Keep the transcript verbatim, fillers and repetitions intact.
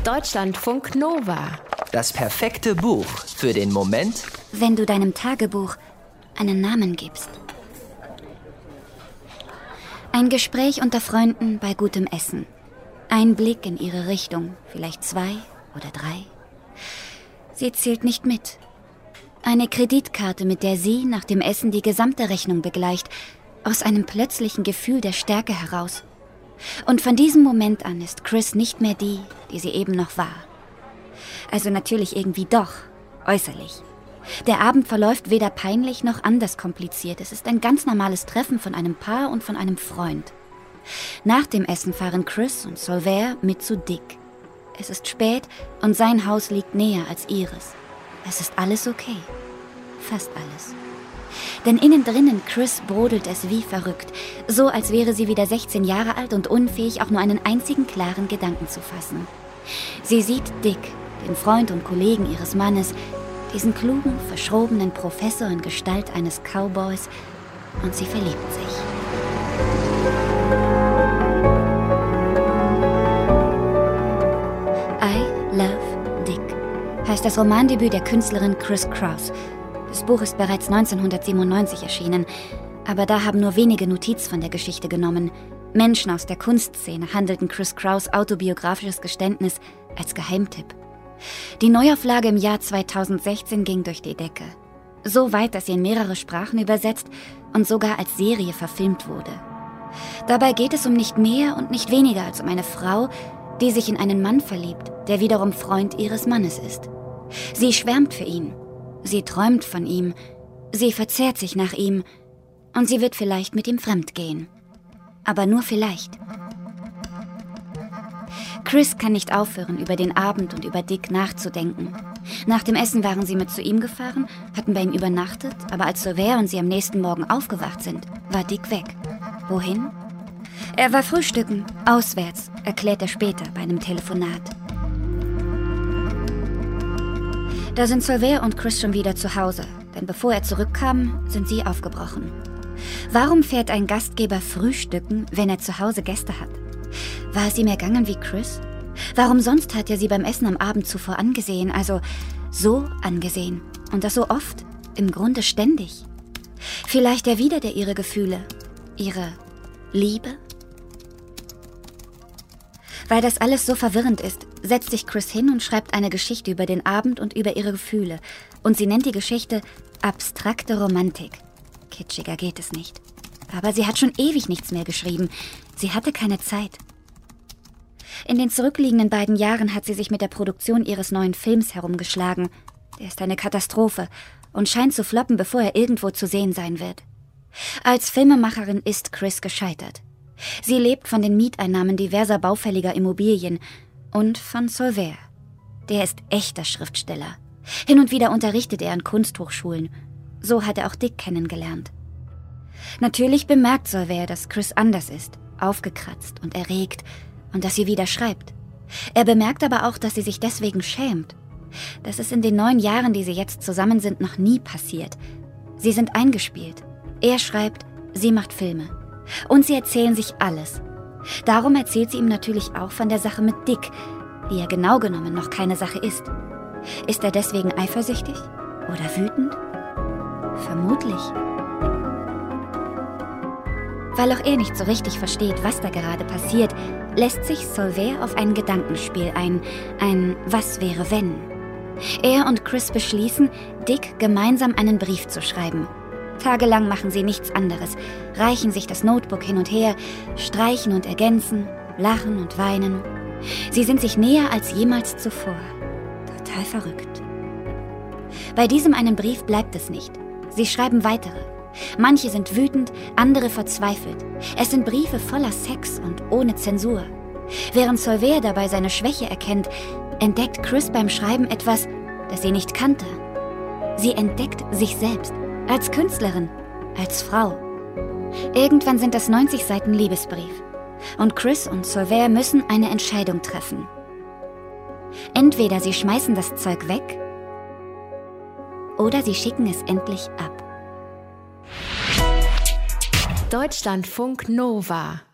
Deutschlandfunk Nova. Das perfekte Buch für den Moment, wenn du deinem Tagebuch einen Namen gibst. Ein Gespräch unter Freunden bei gutem Essen. Ein Blick in ihre Richtung, vielleicht zwei oder drei. Sie zählt nicht mit. Eine Kreditkarte, mit der sie nach dem Essen die gesamte Rechnung begleicht, aus einem plötzlichen Gefühl der Stärke heraus. Und von diesem Moment an ist Chris nicht mehr die, die sie eben noch war. Also natürlich irgendwie doch, äußerlich. Der Abend verläuft weder peinlich noch anders kompliziert. Es ist ein ganz normales Treffen von einem Paar und von einem Freund. Nach dem Essen fahren Chris und Solveig mit zu Dick. Es ist spät und sein Haus liegt näher als ihres. Es ist alles okay. Fast alles. Denn innen drinnen Chris brodelt es wie verrückt, so als wäre sie wieder sechzehn Jahre alt und unfähig, auch nur einen einzigen klaren Gedanken zu fassen. Sie sieht Dick, den Freund und Kollegen ihres Mannes, diesen klugen, verschrobenen Professor in Gestalt eines Cowboys, und sie verliebt sich. I Love Dick heißt das Romandebüt der Künstlerin Chris Kraus. Das Buch ist bereits neunzehnhundertsiebenundneunzig erschienen, aber da haben nur wenige Notiz von der Geschichte genommen. Menschen aus der Kunstszene handelten Chris Kraus' autobiografisches Geständnis als Geheimtipp. Die Neuauflage im Jahr zweitausendsechzehn ging durch die Decke. So weit, dass sie in mehrere Sprachen übersetzt und sogar als Serie verfilmt wurde. Dabei geht es um nicht mehr und nicht weniger als um eine Frau, die sich in einen Mann verliebt, der wiederum Freund ihres Mannes ist. Sie schwärmt für ihn. Sie träumt von ihm, sie verzehrt sich nach ihm und sie wird vielleicht mit ihm fremdgehen. Aber nur vielleicht. Chris kann nicht aufhören, über den Abend und über Dick nachzudenken. Nach dem Essen waren sie mit zu ihm gefahren, hatten bei ihm übernachtet, aber als Solveig und sie am nächsten Morgen aufgewacht sind, war Dick weg. Wohin? Er war frühstücken, auswärts, erklärt er später bei einem Telefonat. Da sind Solveig und Chris schon wieder zu Hause, denn bevor er zurückkam, sind sie aufgebrochen. Warum fährt ein Gastgeber frühstücken, wenn er zu Hause Gäste hat? War es ihm ergangen wie Chris? Warum sonst hat er sie beim Essen am Abend zuvor angesehen, also so angesehen und das so oft, im Grunde ständig? Vielleicht erwidert er ihre Gefühle, ihre Liebe? Weil das alles so verwirrend ist, setzt sich Chris hin und schreibt eine Geschichte über den Abend und über ihre Gefühle. Und sie nennt die Geschichte abstrakte Romantik. Kitschiger geht es nicht. Aber sie hat schon ewig nichts mehr geschrieben. Sie hatte keine Zeit. In den zurückliegenden beiden Jahren hat sie sich mit der Produktion ihres neuen Films herumgeschlagen. Der ist eine Katastrophe und scheint zu floppen, bevor er irgendwo zu sehen sein wird. Als Filmemacherin ist Chris gescheitert. Sie lebt von den Mieteinnahmen diverser baufälliger Immobilien und von Solveig. Der ist echter Schriftsteller. Hin und wieder unterrichtet er an Kunsthochschulen. So hat er auch Dick kennengelernt. Natürlich bemerkt Solveig, dass Chris anders ist, aufgekratzt und erregt und dass sie wieder schreibt. Er bemerkt aber auch, dass sie sich deswegen schämt. Das ist in den neun Jahren, die sie jetzt zusammen sind, noch nie passiert. Sie sind eingespielt. Er schreibt, sie macht Filme. Und sie erzählen sich alles. Darum erzählt sie ihm natürlich auch von der Sache mit Dick, die ja genau genommen noch keine Sache ist. Ist er deswegen eifersüchtig? Oder wütend? Vermutlich. Weil auch er nicht so richtig versteht, was da gerade passiert, lässt sich Solveig auf ein Gedankenspiel ein, ein Was wäre wenn. Er und Chris beschließen, Dick gemeinsam einen Brief zu schreiben. Tagelang machen sie nichts anderes, reichen sich das Notebook hin und her, streichen und ergänzen, lachen und weinen. Sie sind sich näher als jemals zuvor. Total verrückt. Bei diesem einen Brief bleibt es nicht. Sie schreiben weitere. Manche sind wütend, andere verzweifelt. Es sind Briefe voller Sex und ohne Zensur. Während Solveig dabei seine Schwäche erkennt, entdeckt Chris beim Schreiben etwas, das sie nicht kannte. Sie entdeckt sich selbst. Als Künstlerin, als Frau. Irgendwann sind das neunzig Seiten Liebesbrief. Und Chris und Solveig müssen eine Entscheidung treffen. Entweder sie schmeißen das Zeug weg oder sie schicken es endlich ab. Deutschlandfunk Nova.